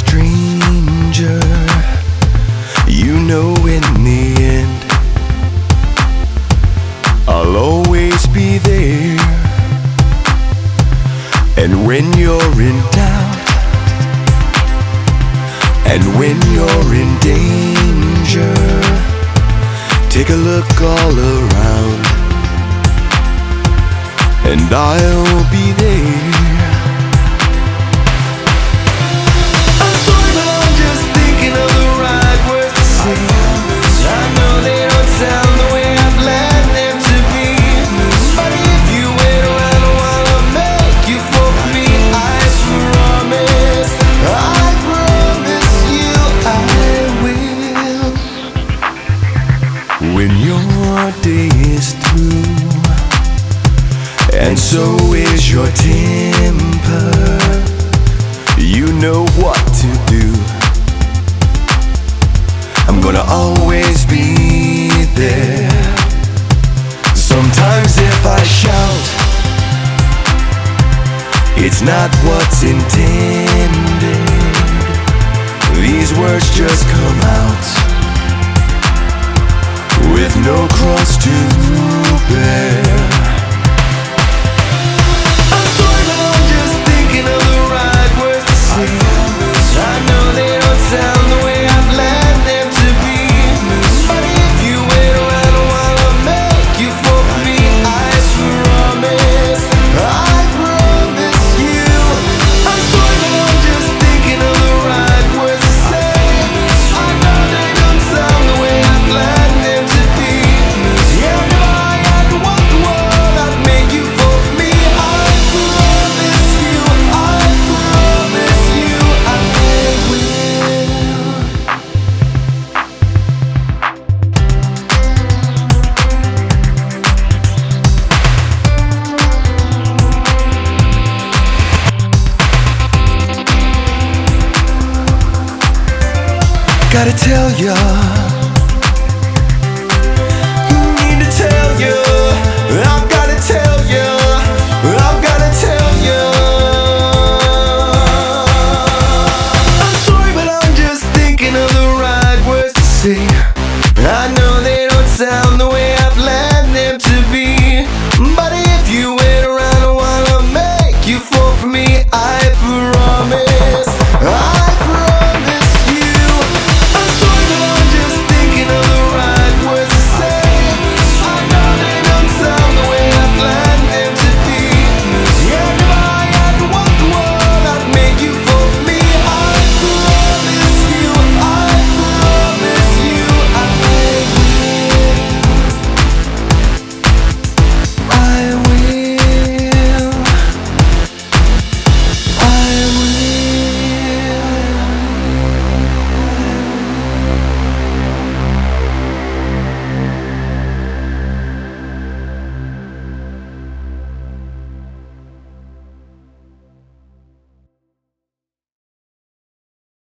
stranger. You know in the end I'll always be there. And when you're in doubt, and when you're in danger, take a look all around, and I'll be there. I'm sorry, but I'm just thinking of the right words to say. I know they don't sound the way I planned them to be, but if you wait around a while, I'll make you for me. I promise you I will. When your day is through, and so is your temper, you know what to do. I'm gonna always be there. Sometimes if I shout, it's not what's intended. These words just come out with no cross to bear. Gotta tell ya,